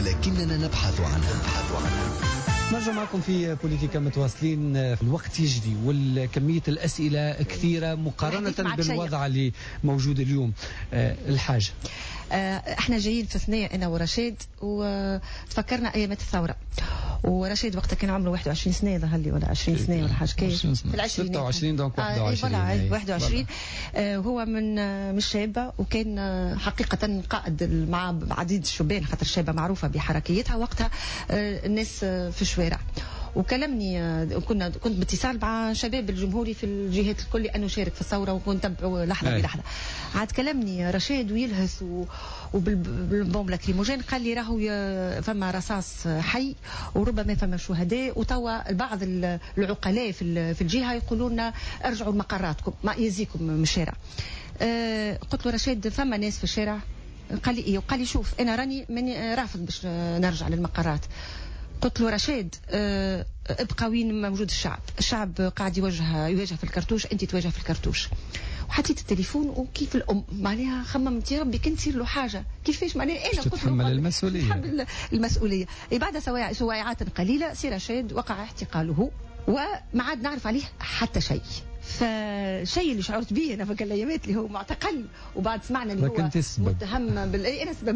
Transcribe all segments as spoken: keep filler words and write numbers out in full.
ولكننا نبحث عنها نبحث عنها نرجع معكم في بوليتيكا متواصلين. الوقت يجري والكمية الأسئلة كثيرة مقارنة بالوضع اللي موجود اليوم. أه الحاجة أه احنا جايين في ثنية أنا ورشيد وتفكرنا أيامات الثورة، ورشيد وقتها كان عمره واحد وعشرين سنة ظهر لي ولا عشرين سنة ولا حاجة كيف في العشرين ستة وعشرين دونك واحد وعشرين آه واحد وعشرين آه هو من من الشابة، وكان آه حقيقة قائد مع عديد الشبان، خاطر الشابة معروفة بحركيتها وقتها آه الناس آه في الشوارع. وكلمني آه كنا كنت باتصال مع شباب الجمهوري في الجهات الكل لأنه شارك في الثورة وكنت تبعه لحظة بلحظة. عاد كلمني رشيد ويلهث وبالبوم لاكريموجين، قال لي راهو فما رصاص حي وربما فما شهداء، وتوا البعض العقلاء في في الجهه يقولون ارجعوا لمقراتكم ما يزيكم من الشارع. أه قلت له رشيد فما ناس في الشارع؟ قال لي ايه؟ وقال لي شوف انا راني ماني رافض باش نرجع للمقرات. قلت له رشيد أه ابقى وين موجود الشعب، الشعب قاعد يواجه يواجه في الكرتوش، انت تواجه في الكرتوش. وحطيت التليفون وكيف الام معناها خممت يا ربي كنت تصير له حاجه كيفاش معناها انا قلت له المسؤوليه المسؤوليه. بعد سواعات قليله سي رشيد وقع اعتقاله وما عاد نعرف عليه حتى شيء. فالشيء اللي شعرت به انا في الايامات اللي هو معتقل، وبعد سمعنا اللي هو متهم بال انا سبب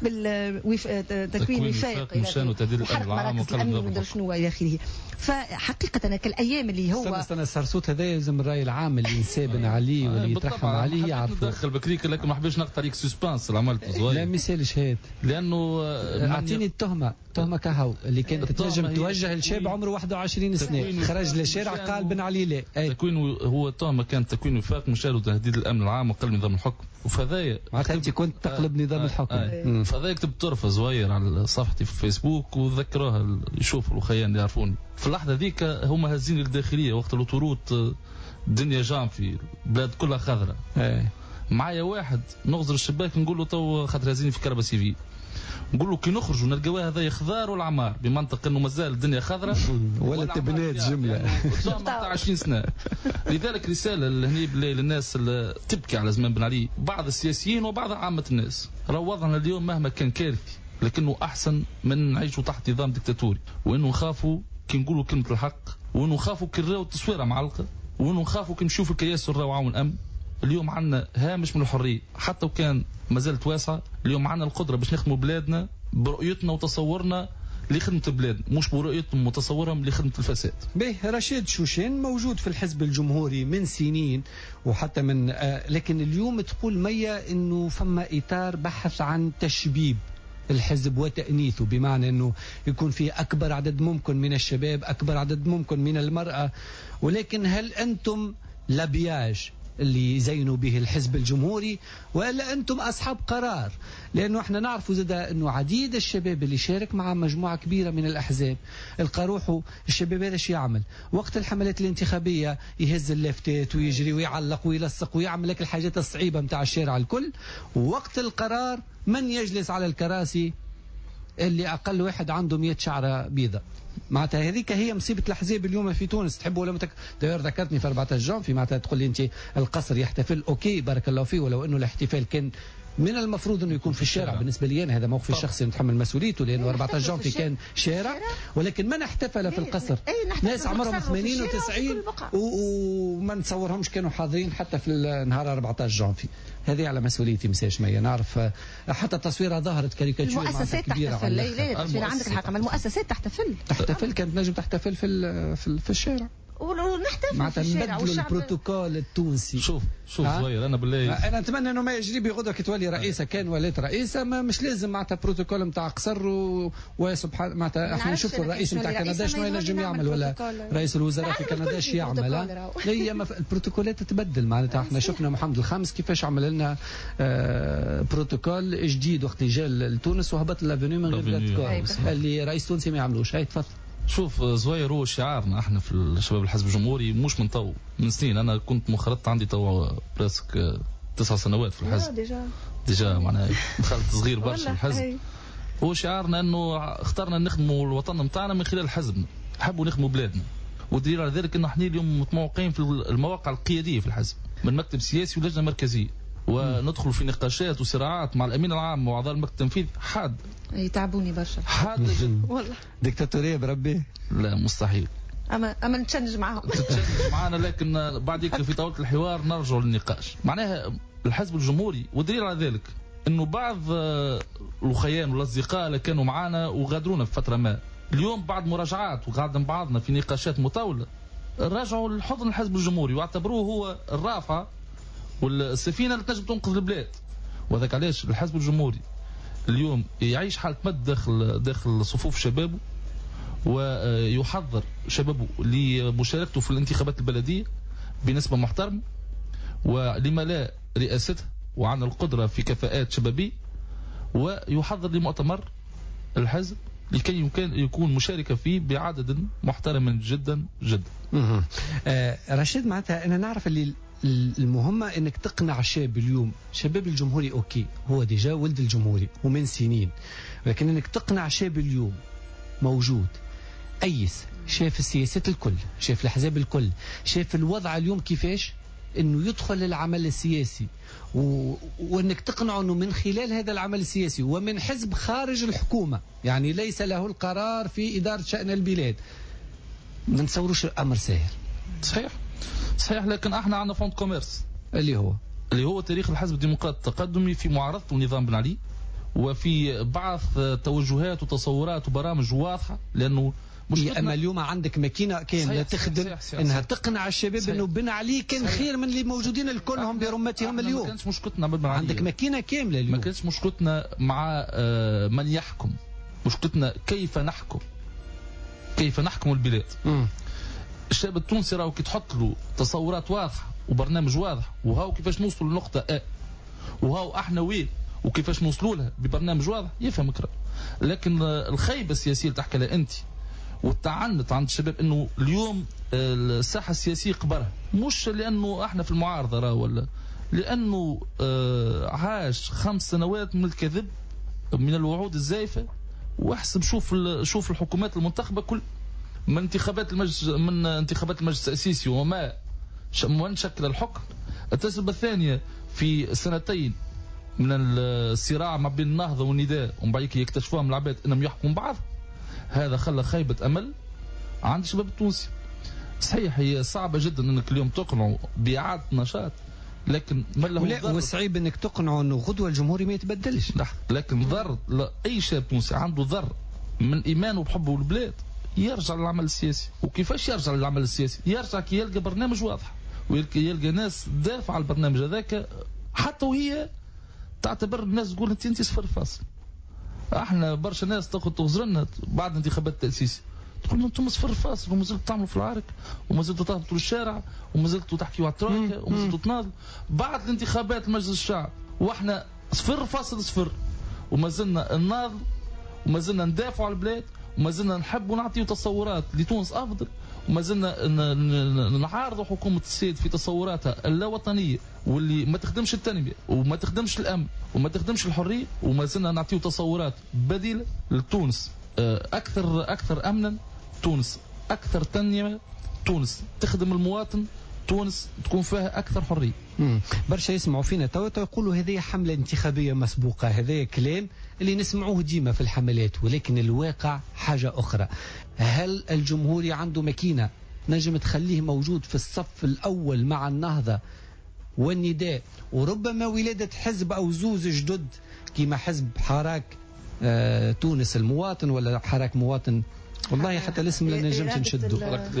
بالتكوين وفاق مشان وتدير الامن العام وقلب شنو الى اخره. فحقيقه انا كالايام اللي هو استنى استنى السرسوت هذا يلزم الراي العام اللي ينسابن عليه واللي يترحم عليه يعرفوا. ندخل بكريك لكن ما حبيتش نقطع عليك سسبانس اللي عملته صغير. لا ما يسالش هذا لانه اعطيني التهمه تهمه كهو اللي كانت تنجم توجه لشاب عمره واحد وعشرين سنه خرج للشارع قال بن علي لا تكوين هو التهمه كانت تكوين وفاق مشان وتهديد الامن العام وقلب نظام الحكم. وفذايا معناتها انت كنت تقلب نظام آه الحكم. آه فذايا كتبت طرفه صغير على صفحتي في الفيسبوك وذكروها يشوفوا الخيان اللي يعرفوني. في اللحظه ذيك هما هزين الداخليه وقت الوطروط الدنيا جام في البلاد كلها خضراء. آه. معايا واحد نغزر الشباك نقول له تو خاطر هزيني في كربه سيفي، نقول له كي نخرجوا نلقاو هذا خضار والعمار بمنطق انه مازال الدنيا خضراء ولا تبنات جمله تاع عشرين سنه. لذلك رساله لهني بالليل للناس اللي تبكي على زمان بن علي، بعض السياسيين وبعض عامه الناس. راهو وضعنا اليوم مهما كان كارثي لكنه احسن من نعيشوا تحت نظام ديكتاتوري، وانه نخافوا كي نقولوا كلمه الحق، وانه نخافوا كي نراو التصويره معلقه، وانه نخافوا كي نشوفوا الكياس والراو عون امن. اليوم عندنا هامش من الحريه حتى وكان ما زالت واسعه. اليوم عندنا القدره باش نخدموا بلادنا برؤيتنا وتصورنا لخدمه البلاد، مش برؤيتهم وتصورهم لخدمه الفساد. به رشيد شوشين موجود في الحزب الجمهوري من سنين وحتى من آه لكن اليوم تقول ميا انه فما اطار بحث عن تشبيب الحزب وتأنيثه، بمعنى أنه يكون فيه أكبر عدد ممكن من الشباب، أكبر عدد ممكن من المرأة. ولكن هل أنتم لبياج اللي يزينوا به الحزب الجمهوري ولا أنتم أصحاب قرار؟ لأنه احنا نعرف زاد أنه عديد الشباب اللي شارك مع مجموعة كبيرة من الأحزاب القروحوا الشباب هذا شو يعمل وقت الحملات الانتخابية؟ يهز اللافتات ويجري ويعلق ويلصق ويعمل لك الحاجات الصعيبة متاع الشارع الكل، ووقت القرار من يجلس على الكراسي؟ اللي أقل واحد عنده مئة شعرة بيضة. معناتها هذيك هي مصيبة الأحزاب اليوم في تونس. تحبوا ولا متك... داير ذكرتني في أربعة عشر جانفي، معناتها تقول لي أنت القصر يحتفل أوكي بارك الله فيه، ولو أنه الاحتفال كان من المفروض أنه يكون في الشارع. بالنسبة لي أنا هذا موقفي الشخصي نتحمل مسؤوليته، لأنه أربعة عشر جانفي كان شارع، ولكن من احتفل في القصر ناس عمرهم ثمانين وتسعين وما نتصورهمش كانوا حاضرين حتى في نهار أربعة عشر جانفي. هذه على مسؤوليتي مساش مية. نعرف حتى التصويره ظهرت كاريكاتير المؤسسات تحتفل. لا لا عندك الحق، المؤسسات تحتفل تحتفل كانت نجم تحتفل في في, في الشارع ونحتفل في الشارع والشعب. البروتوكول التونسي شوف شوف صغير انا بالله انا نتمنى انه ما يجري بغدوه كي تولي رئيسه كان ولات رئيسه ما مش لازم معناتها بروتوكول نتاع قصر و... وسبحان معناتها احنا نشوفوا الرئيس نتاع كندا شنو ينجم يعمل ولا رئيس الوزراء في كندا شو يعمل. هي البروتوكولات تتبدل معناتها. احنا شفنا محمد الخامس كيفاش عمل لنا آه بروتوكول جديد وقت جا لتونس وهبط لافينيو من غير اللي رئيس تونسي ما يعملوش. هاي تفضل. شوف زوير هو شعارنا احنا في الشباب الحزب الجمهوري مش من تو من سنين. انا كنت مخرطت عندي تو براسك تسع سنوات في الحزب ديجا ديجا معناها دخلت صغير برشا في الحزب. هو شعارنا انه اخترنا نخدموا الوطن نتاعنا من خلال حزبنا، نحبوا نخدموا بلادنا. والدليل على ذلك ان احنا اليوم متموقعين في المواقع القياديه في الحزب من مكتب سياسي ولجنه مركزيه. وندخل في نقاشات وصراعات مع الامين العام واعضاء المكتب التنفيذي حاد يتعبوني برشا حاد والله. ديكتاتوريه بربي. لا مستحيل. اما اما نتشنج معاهم تتشنج معانا، لكن بعد يك في طاوله الحوار نرجع للنقاش. معناها الحزب الجمهوري، والدليل على ذلك انه بعض الخيان والاصدقاء اللي كانوا معنا وغادرونا في فتره ما، اليوم بعد مراجعات وقعدنا مع بعضنا في نقاشات مطوله رجعوا لحضن الحزب الجمهوري واعتبروه هو الرافعه والسفينه اللي تنجم تنقذ البلاد. وذاك علاش الحزب الجمهوري اليوم يعيش حاله مد داخل داخل صفوف شبابه، ويحضر شبابه لمشاركته في الانتخابات البلديه بنسبه محترمه، ولما لا رئاسته وعن القدره في كفاءات شبابيه، ويحضر لمؤتمر الحزب لكي يمكن يكون مشاركة فيه بعدد محترم جدا جدا. آه رشيد، معناتها أنا نعرف اللي المهمة أنك تقنع الشاب اليوم. شباب الجمهوري أوكي، هو ديجا ولد الجمهوري ومن سنين، لكن أنك تقنع شاب اليوم موجود أيس، شاف السياسات الكل، شاف الأحزاب الكل، شاف الوضع اليوم كيفاش أنه يدخل العمل السياسي، و... وأنك تقنعه أنه من خلال هذا العمل السياسي ومن حزب خارج الحكومة، يعني ليس له القرار في إدارة شأن البلاد، ما نتصوروش الأمر سهل. صحيح صحيح، لكن احنا عندنا فوند كوميرس اللي هو اللي هو تاريخ الحزب الديمقراطي التقدمي في معارضة النظام بن علي، وفي بعض توجهات وتصورات وبرامج واضحة. لأنه اما اليوم عندك ماكينه كامله تخدم صحيح صحيح انها صحيح تقنع الشباب صحيح انه بن علي كان صحيح خير من اللي موجودين الكلهم برمتهم اليوم. ما كانتش مشكلتنا بن علي، عندك ماكينه كامله اليوم. ما كانتش مشكلتنا مع من يحكم، مشكلتنا كيف نحكم، كيف نحكم البلاد. م. الشاب التونسي راهو كي تحط له تصورات واضحه وبرنامج واضح، وهاو كيفاش نوصلوا للنقطه ا، وهاو احنا وين وكيفاش نوصلوا لها ببرنامج واضح، يفهم كرا. لكن الخيبه السياسيه اللي تحكي لها انت والتعنت عند الشباب انه اليوم الساحه السياسيه قبرها، مش لانه احنا في المعارضه راه، ولا لانه عاش خمس سنوات من الكذب، من الوعود الزائفه. واحسب شوف شوف الحكومات المنتخبه كل من انتخابات المجلس من انتخابات المجلس التأسيسي وما من شكل الحكم. التجربة الثانية في سنتين من الصراع ما بين النهضة والنداء، ومن بعد يكتشفوها من العباد انهم يحكموا بعض. هذا خلى خيبة امل عند الشباب التونسي. صحيح هي صعبة جدا انك اليوم تقنعوا بإعادة نشاط، لكن ما له وصعيب انك تقنعوا انه غدوة الجمهوري ما يتبدلش. لكن ضر اي شاب تونسي عنده ضر من ايمانه بحبه للبلاد يرجع للعمل السياسي. وكيفاش يرجع للعمل السياسي؟ يرجع كي يلقى برنامج واضح، ويلقى يلقى ناس دافع على البرنامج هذاك، حتى وهي تعتبر الناس تقول انت انت صفر فاصل. احنا برشا ناس تاخذ تغزرنا بعد انتخابات التأسيس، تقول انتم صفر فاصل وما زلتوا تعملوا في العرك، وما زلتوا تهبطوا للشارع، وما زلتوا تحكيوا على الترويكا، وما زلتوا تناضلوا. بعد الانتخابات مجلس الشعب واحنا صفر فاصل صفر، وما زلنا نناضل، وما زلنا ندافعوا على البلاد، وما زلنا نحب ونعطيو تصورات لتونس افضل، وما زلنا نعارضوا حكومه السيد في تصوراتها اللا وطنيه واللي ما تخدمش التنميه وما تخدمش الامن وما تخدمش الحريه، وما زلنا نعطيو تصورات بديله لتونس اكثر اكثر امنا، تونس اكثر تنميه، تونس تخدم المواطن، تونس تكون فيها اكثر حريه. امم برشا يسمعوا فينا تو يقولوا هذه حمله انتخابيه مسبوقه، هذا كلام اللي نسمعوه ديما في الحملات، ولكن الواقع حاجه اخرى. هل الجمهوري عنده ماكينه نجم تخليه موجود في الصف الاول مع النهضه والنداء، وربما ولاده حزب او زوز جدد كيما حزب حراك آه تونس المواطن، ولا حراك مواطن، والله حتى الاسم لا نجمش نشدو،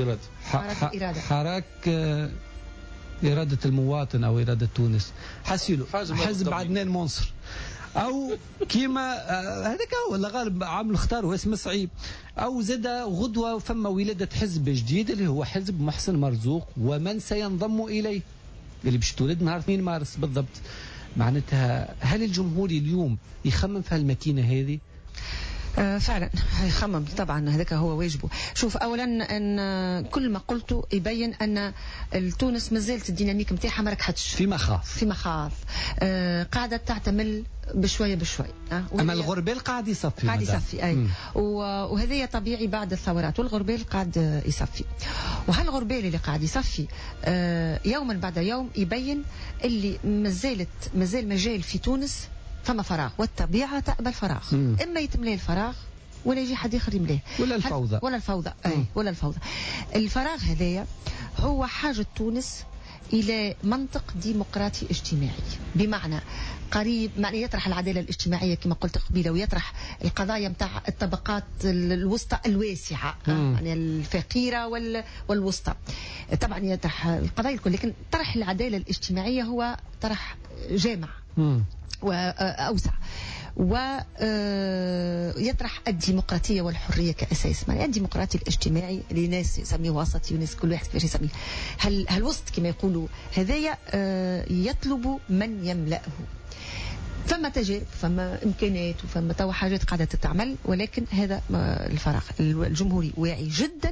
حراك حراك آه إرادة المواطن أو إرادة تونس، حسيلو حزب عدنان منصر، أو كيما هذاك آه هو اللي غالب عامل اختاروا اسم صعيب، أو زاد غدوة فما ولادة حزب جديد اللي هو حزب محسن مرزوق ومن سينضم إليه اللي باش تولد نهار اثنين مارس بالضبط. معناتها هل الجمهوري اليوم يخمم في هالماكينة هذه؟ آه فعلا يخمم طبعا، هذاك هو واجبه. شوف اولا ان كل ما قلته يبين ان تونس مازالت الديناميك نتاعها ما ركحتش في مخاض في مخاض آه قاعده تعتمل بشويه بشويه. أه؟ اما الغربال قاعد يصفي قاعد يصفي اي، وهذا طبيعي بعد الثورات، والغربال قاعد يصفي. وهالغربال اللي قاعد يصفي آه يوما بعد يوم يبين اللي مازالت مازال مجال في تونس فما فراغ، والطبيعه تقبل فراغ. مم. اما يتملاه الفراغ ولا يجي حد اخر يملاه، ولا الفوضى ولا الفوضى اي ولا الفوضى. الفراغ هذايا هو حاجه تونس الى منطق ديمقراطي اجتماعي، بمعنى قريب معنى يطرح العداله الاجتماعيه كما قلت قبيله، ويطرح القضايا نتاع الطبقات الوسطى الواسعه، يعني الفقيره والوسطى. طبعا يطرح القضايا الكل، لكن طرح العداله الاجتماعيه هو طرح جامع واوسع، ويطرح الديمقراطية والحرية كأساس. يعني الديمقراطي الاجتماعي اللي ناس يسميه وسطي وناس كل واحد كيفاش يسميه، هل هالوسط كما يقولوا هذايا يطلب من يملأه. فما تجارب، فما إمكانات، وفما توا حاجات قاعدة تتعمل، ولكن هذا الفراغ. الجمهوري واعي جدا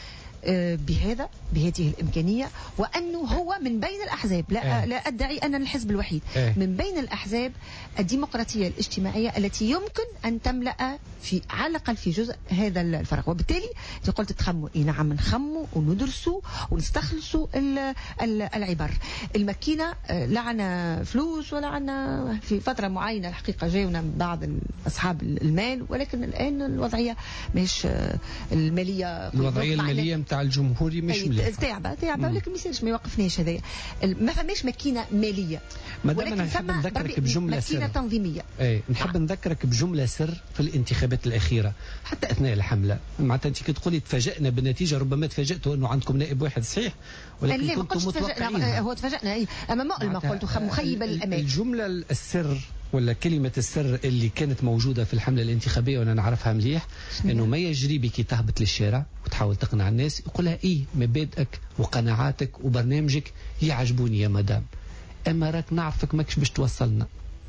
بهذا بهذه الإمكانية، وأنه هو من بين الأحزاب، لا, آه. لا أدعي أن الحزب الوحيد، آه. من بين الأحزاب الديمقراطية الاجتماعية التي يمكن أن تملأ في على الأقل في جزء هذا الفراغ. وبالتالي قلت تخموا، إيه نعم نخموا وندرسوا ونستخلصوا العبر. الماكينة لا عنا فلوس ولا عنا، في فترة معينة الحقيقة جاونا بعض أصحاب المال، ولكن الآن الوضعية مش المالية الوضعية المالية تاع الجمهوري مش مليحه، تعبه تعبه، ولكن ما يصيرش ما يوقفناش هذايا. ما فماش ماكينه ماليه، مادام انا نحب نذكرك بجمله سر، ماكينه تنظيميه. اي نحب نذكرك بجمله سر في الانتخابات الاخيره حتى اثناء الحمله. معناتها انت كي تقولي تفاجئنا بالنتيجه، ربما تفاجئتوا انه عندكم نائب واحد صحيح، ولكن كنتم متوقعين. هو تفاجئنا اي، اما ما قلت مخيبه للامال. الجمله السر ولا كلمة السر اللي كانت موجودة في الحملة الانتخابية وأنا نعرفها مليح، أنه ما يجري بك تهبط للشارع وتحاول تقنع الناس، يقولها إيه مبادئك وقناعاتك وبرنامجك يعجبوني يا مدام، أما راك نعرفك ماكش باش توصلنا.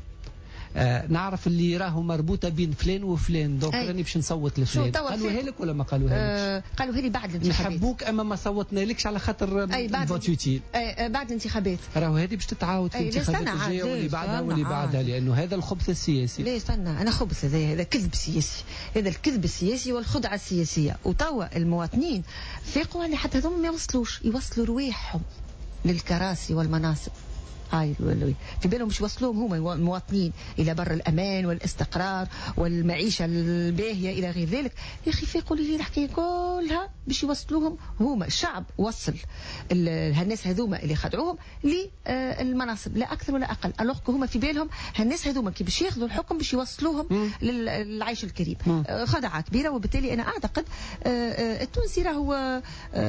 آه نعرف اللي راهو مربوطة بين فلان وفلان، دونك راني باش نصوت لفلان. قالوها لك ولا ما قالوها لك؟ آه قالوها لي بعد الانتخابات. نحبوك أما ما صوتنا لكش على خاطر الفوت يوتيل. أي بعد الانتخابات. راهو هذه باش تتعاود في الانتخابات الجاية واللي بعدها واللي بعدها، لأنه هذا الخبث السياسي. ليه استنى، أنا خبث هذا هذا كذب سياسي، هذا الكذب السياسي والخدعة السياسية. وتوا المواطنين فيقوا اللي حتى هذول ما يوصلوش، يوصلوا رواحهم للكراسي والمناصب. هاي في بالهم مش يوصلوهم هم المواطنين إلى بر الأمان والاستقرار والمعيشة الباهية إلى غير ذلك. يا أخي فيقوا لي الحكاية كلها باش يوصلوهم هم. الشعب وصل هالناس هذوما اللي خدعوهم للمناصب لا أكثر ولا أقل، ألوغ هم في بالهم هالناس هذوما كي باش ياخذوا الحكم باش يوصلوهم للعيش الكريم. خدعة كبيرة. وبالتالي أنا أعتقد التونسي راهو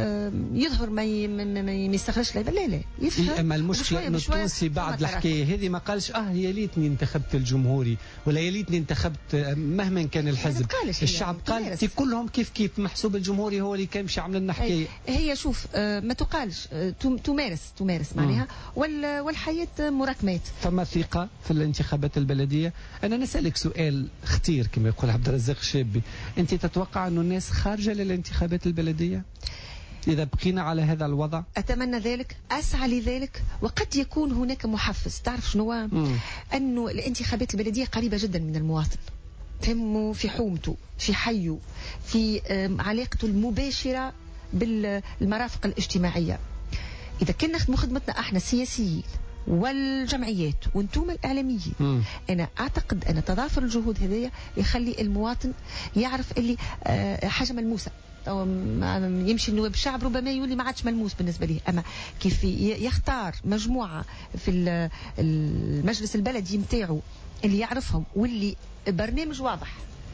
يظهر ما يستخرجش. لا لا يفهم. أما المشكلة إنه التونسي بعد الحكاية هذه ما قالش اه يا ليتني انتخبت الجمهوري ولا يا ليتني انتخبت مهما كان الحزب. الشعب قال تي كلهم كيف كيف، محسوب الجمهوري هو اللي كان مش عامل لنا حكاية. هي شوف ما تقالش، تمارس تمارس معناها، والحياة مراكمات. فما ثقة في الانتخابات البلدية. أنا نسألك سؤال خطير كما يقول عبد الرزاق الشابي، أنت تتوقع أنه الناس خارجة للانتخابات البلدية إذا بقينا على هذا الوضع؟ أتمنى ذلك، أسعى لذلك. وقد يكون هناك محفز. تعرف شنو؟ أنه الانتخابات البلدية قريبة جدا من المواطن، تهمه في حومته، في حيه، في علاقته المباشرة بالمرافق الاجتماعية. إذا كنا نخدموا خدمتنا احنا السياسيين والجمعيات وانتم الإعلاميين، م. أنا أعتقد أن تضافر الجهود هذه يخلي المواطن يعرف اللي حاجة ملموسة. يمشي النواب الشعب ربما يولي ما عادش ملموس بالنسبة له، أما كيف يختار مجموعة في المجلس البلدي متاعه اللي يعرفهم واللي برنامج واضح،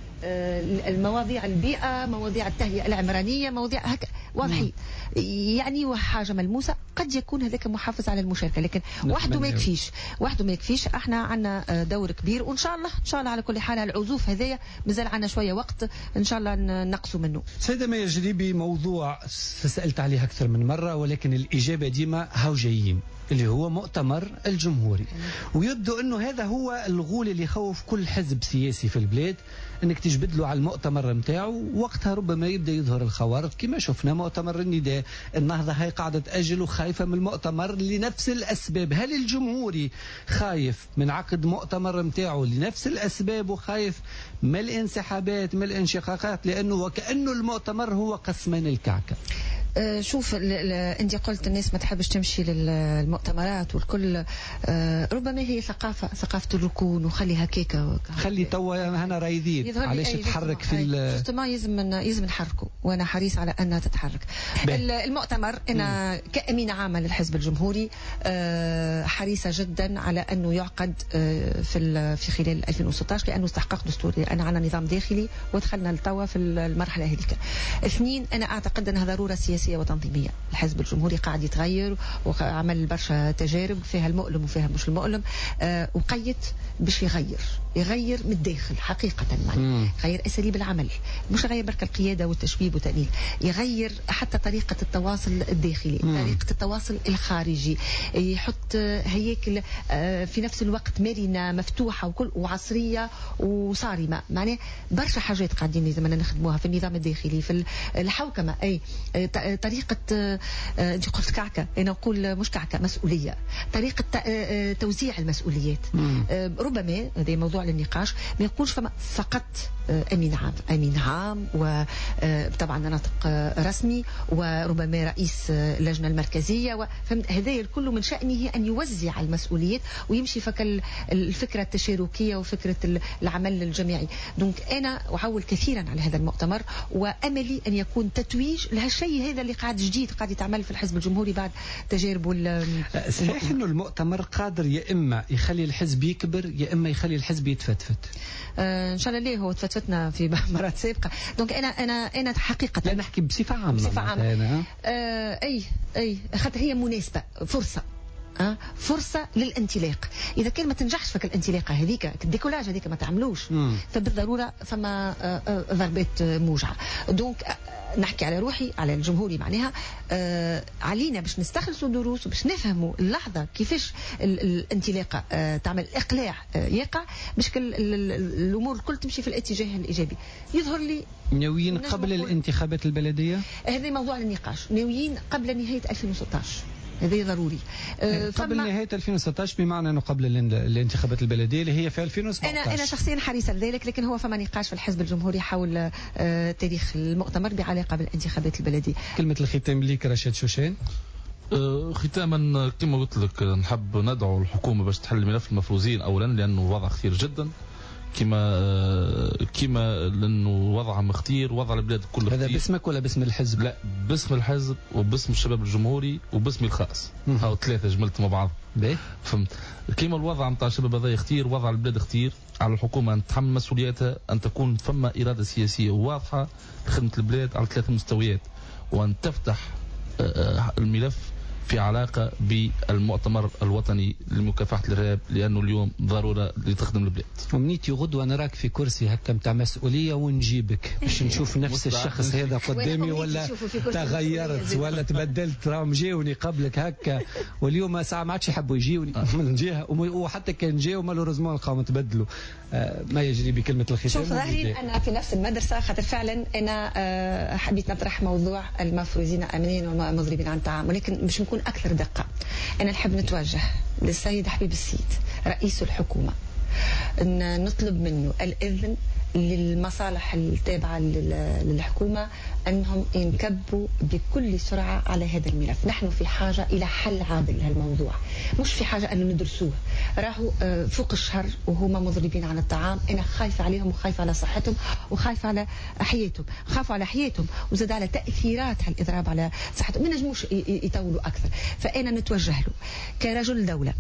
المواضيع البيئة، مواضيع التهيئة العمرانية، مواضيع هكا واضحين يعني وحاجة ملموسة، قد يكون هذاك محافظ على المشاركة. لكن وحده ما يكفيش، وحده ما يكفيش. احنا عندنا دور كبير، وان شاء الله ان شاء الله على كل حال العزوف هذايا مازال عندنا شوية وقت ان شاء الله نقصوا منه. سيدة مايا جريبي، موضوع سألت عليه أكثر من مرة ولكن الإجابة ديما هاو جايين. اللي هو مؤتمر الجمهوري. ويبدو أنه هذا هو الغول اللي يخوف كل حزب سياسي في البلاد، أنك تجبد له على المؤتمر متاعه، وقتها ربما يبدأ يظهر الخوارق كما شفنا مؤتمر النداء. النهضة هاي قاعدة تأجل وخايفة من المؤتمر لنفس الأسباب. هل الجمهوري خايف من عقد مؤتمر متاعه لنفس الأسباب وخايف من الانسحابات من الانشقاقات؟ لأنه وكأنه المؤتمر هو قسمان الكعكة. أه شوف انت قلت الناس ما تحبش تمشي للمؤتمرات والكل. أه ربما هي ثقافه ثقافه الركون وخلي هكاك خلي توا هنا رايدين علاش تتحرك في جوستومون يلزم يلزم نحركوا وانا حريص على انها تتحرك. المؤتمر انا كامينه عامه للحزب الجمهوري أه حريصه جدا على انه يعقد أه في في خلال ألفين وستة عشر لانه استحقاق دستوري. انا عندنا نظام داخلي ودخلنا لتوا في المرحله هذيك. اثنين انا اعتقد انها ضروره سياسيه وتنظيمية. الحزب الجمهوري قاعد يتغير وعمل برشا تجارب فيها المؤلم وفيها مش المؤلم. آه وقيت باش يغير يغير من الداخل حقيقة، يعني يغير أساليب العمل، مش يغير برك القيادة والتشبيب والتأنيب، يغير حتى طريقة التواصل الداخلي، مم. طريقة التواصل الخارجي، يحط هياكل آه في نفس الوقت مرنة مفتوحة وكل وعصرية وصارمة. معناه برشا حاجات قاعدين لازم نخدموها في النظام الداخلي في الحوكمة. أي طريقة انت قلت كعكة، انا نقول مش كعكة، مسؤولية، طريقة توزيع المسؤوليات. مم. ربما هذا موضوع للنقاش، ما يكونش فما فقط امين عام امين عام وطبعا ناطق رسمي وربما رئيس اللجنة المركزية، هذا الكل من شأنه ان يوزع المسؤوليات ويمشي فك الفكرة التشاركية وفكرة العمل الجماعي. دونك انا اعول كثيرا على هذا المؤتمر واملي ان يكون تتويج لهالشيء هذا اللي قاعد جديد قاعد يتعمل في الحزب الجمهوري بعد تجاربه. صحيح انه المؤتمر قادر يا اما يخلي الحزب يكبر يا اما يخلي الحزب يتفتفت. آه ان شاء الله ليه هو تفتفتنا في مرات سابقه. دونك انا انا انا حقيقه لا نحكي بصفه عامه بصفه عامه آه اي اي خاطر هي مناسبه فرصه أه؟ فرصة للانطلاق. إذا كان ما تنجحش فك الانطلاقة هذيك الديكولاج هذيك ما تعملوش مم. فبالضرورة فما ضربات موجعة. دونك نحكي على روحي على الجمهوري معناها آه علينا باش نستخلصوا دروس وباش نفهموا اللحظة كيفاش الانطلاقة آه تعمل إقلاع آه يقع باش الأمور الكل تمشي في الاتجاه الإيجابي. يظهر لي ناويين قبل الانتخابات البلدية. هذا موضوع للنقاش. ناويين قبل نهاية ألفين وستة عشر هذا ضروري. أه قبل نهاية ألفين وستة عشر بمعنى أنه قبل الانتخابات البلدية اللي هي في ألفين وسبعة عشر. أنا أنا شخصيا حريصة لذلك، لكن هو فما نقاش في الحزب الجمهوري حول أه تاريخ المؤتمر بعلاقة بالانتخابات البلدية. كلمة الختام ليك رشاد شوشان. أه ختاما كما قلت لك نحب ندعو الحكومة باش تحل ملف المفروزين أولا لأنه وضع خطير جدا، كما كما لانه وضعها مختير، وضع البلاد كله هذا باسمك ولا باسم الحزب؟ لا باسم الحزب وباسم الشباب الجمهوري وباسمي الخاص. هاو ثلاثه جملت مع بعض. فهمت كيما الوضع نتاع الشباب هذا يختير، وضع البلاد اختير، على الحكومه ان تتحمل مسؤوليتها، ان تكون ثم اراده سياسيه واضحه لخدمه البلاد على ثلاث مستويات، وان تفتح الملف في علاقة بالمؤتمر الوطني لمكافحة الإرهاب، لأنه اليوم ضرورة لتخدم البلاد. ومنيتي غدوة نراك في كرسي هكا متاع مسؤولية ونجيبك باش نشوف نفس الشخص هذا قدامي ولا تغيرت ولا تبدلت. راهم جاوني قبلك هكا واليوم ساعة ما عادش يحبوا يجيوني من جهة، وحتى كان جاو مالوريزمون لقاهم تبدلوا. آه ما يجري بكلمة الختام. شوف ظاهرين أنا في نفس المدرسة، خاطر فعلا أنا آه حبيت نطرح موضوع المفروزين آمنين والمضربين عن الطعام، ولكن مش نكون أكثر دقة. أنا نحب نتوجه للسيد حبيب السيد رئيس الحكومة أن نطلب منه الإذن للمصالح التابعة للحكومة أنهم ينكبوا بكل سرعة على هذا الملف. نحن في حاجة إلى حل عادل لهالموضوع، مش في حاجة أن ندرسوه. راهو فوق الشهر وهما مضربين عن الطعام، أنا خايفة عليهم وخايفة على صحتهم وخايفة على حياتهم، خافوا على حياتهم وزاد على تأثيرات هالإضراب على صحتهم، ما نجموش يطولوا أكثر. فأنا نتوجه له كرجل دولة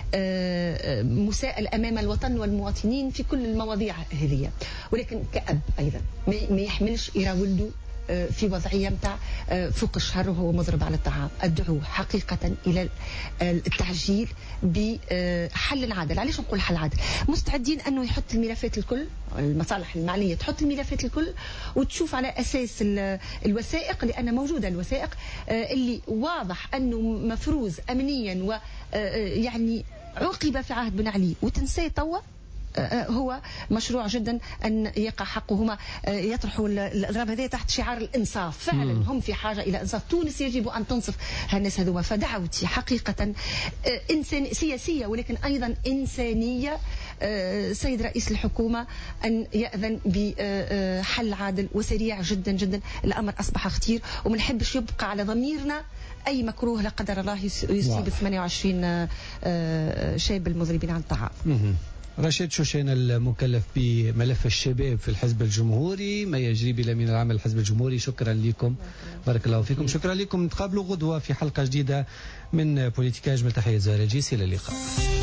مسائل أمام الوطن والمواطنين في كل المواضيع هذه، ولكن كأب أيضا ما يحملش يرى ولده في وضعية متاع فوق الشهر وهو مضرب على الطعام. أدعو حقيقة إلى التعجيل بحل العادل. علاش نقول حل عادل؟ مستعدين أنه يحط الملفات الكل، المصالح المعنية تحط الملفات الكل وتشوف على أساس الوثائق، لأن موجودة الوثائق اللي واضح أنه مفروز أمنيا ويعني عوقب في عهد بن علي وتنساه توا، هو مشروع جدا أن يقع حقهما يطرحوا الأضراب هذه تحت شعار الإنصاف. فعلا مم. هم في حاجة إلى إنصاف. تونس يجب أن تنصف هالناس هذوما. فدعوتي حقيقة إنسان سياسية ولكن أيضا إنسانية، سيد رئيس الحكومة أن يأذن بحل عادل وسريع جدا جدا. الأمر أصبح خطير وما نحبش يبقى على ضميرنا أي مكروه لا قدر الله يصيب ثمانية وعشرين شاب المضربين عن الطعام. رشيد شوشان المكلف بملف الشباب في الحزب الجمهوري، ما يجري بالأمين العام للحزب الجمهوري، شكرا لكم، بارك الله فيكم. شكرا لكم. نتقابلوا غدوة في حلقة جديدة من بوليتيكاج. من تحية زهرة جيسي، إلى اللقاء.